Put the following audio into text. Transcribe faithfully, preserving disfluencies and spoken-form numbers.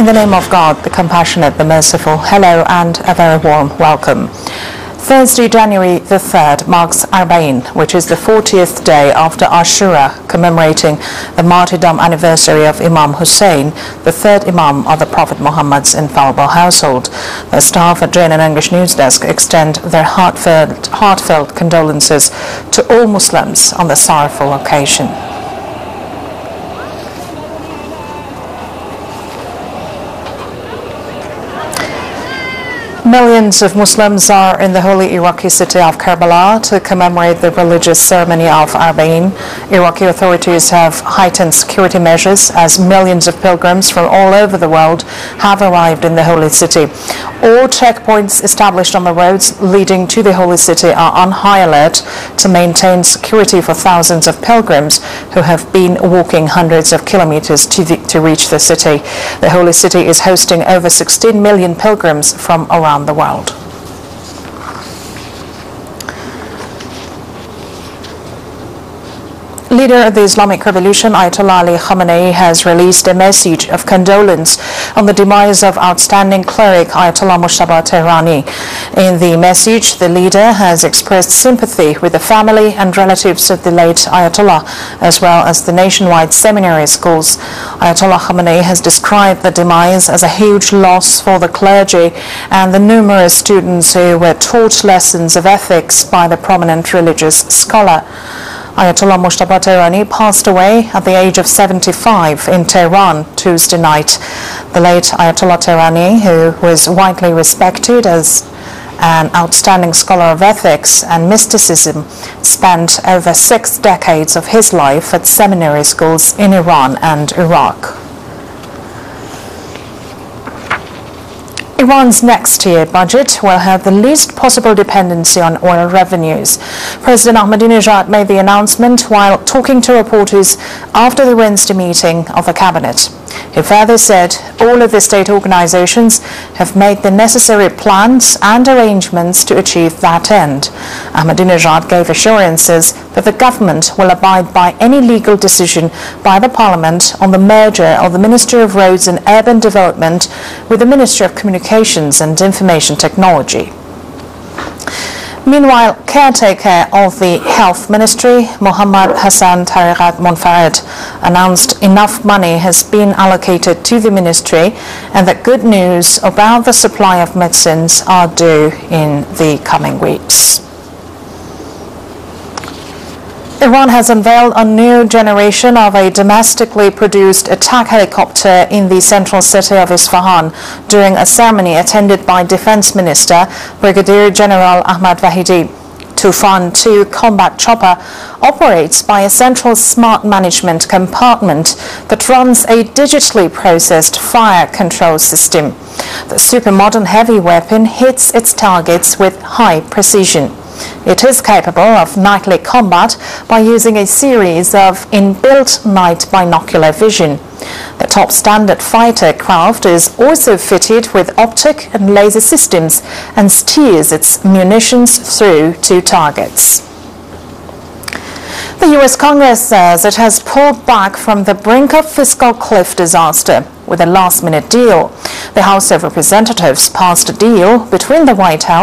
In the name of God, the compassionate, the merciful, hello and a very warm welcome. Thursday, January the third, marks Arba'in, which is the fortieth day after Ashura, commemorating the martyrdom anniversary of Imam Hussein, the third Imam of the Prophet Muhammad's infallible household. The staff at J N N English News Desk extend their heartfelt, heartfelt condolences to all Muslims on the sorrowful occasion. Millions of Muslims are in the holy Iraqi city of Karbala to commemorate the religious ceremony of Arba'in. Iraqi authorities have heightened security measures as millions of pilgrims from all over the world have arrived in the holy city. All checkpoints established on the roads leading to the holy city are on high alert to maintain security for thousands of pilgrims who have been walking hundreds of kilometers to, the, to reach the city. The holy city is hosting over sixteen million pilgrims from around the world. Leader of the Islamic Revolution, Ayatollah Ali Khamenei, has released a message of condolence on the demise of outstanding cleric Ayatollah Mojtaba Tehrani. In the message, the leader has expressed sympathy with the family and relatives of the late Ayatollah, as well as the nationwide seminary schools. Ayatollah Khamenei has described the demise as a huge loss for the clergy and the numerous students who were taught lessons of ethics by the prominent religious scholar. Ayatollah Mojtaba Tehrani passed away at the age of seventy-five in Tehran Tuesday night. The late Ayatollah Tehrani, who was widely respected as an outstanding scholar of ethics and mysticism, spent over six decades of his life at seminary schools in Iran and Iraq. Iran's next year budget will have the least possible dependency on oil revenues. President Ahmadinejad made the announcement while talking to reporters after the Wednesday meeting of the cabinet. He further said all of the state organizations have made the necessary plans and arrangements to achieve that end. Ahmadinejad gave assurances that the government will abide by any legal decision by the parliament on the merger of the Ministry of Roads and Urban Development with the Ministry of Communications and Information Technology. Meanwhile, caretaker of the Health Ministry, Mohammad Hassan Tariqat Monfared, announced enough money has been allocated to the ministry and that good news about the supply of medicines are due in the coming weeks. Iran has unveiled a new generation of a domestically produced attack helicopter in the central city of Isfahan during a ceremony attended by Defense Minister Brigadier General Ahmad Vahidi. Tufan two combat chopper operates by a central smart management compartment that runs a digitally processed fire control system. The super-modern heavy weapon hits its targets with high precision. It is capable of nightly combat by using a series of inbuilt night binocular vision. The top standard fighter craft is also fitted with optic and laser systems and steers its munitions through to targets. The U S Congress says it has pulled back from the brink of fiscal cliff disaster with a last-minute deal. The House of Representatives passed a deal between the White House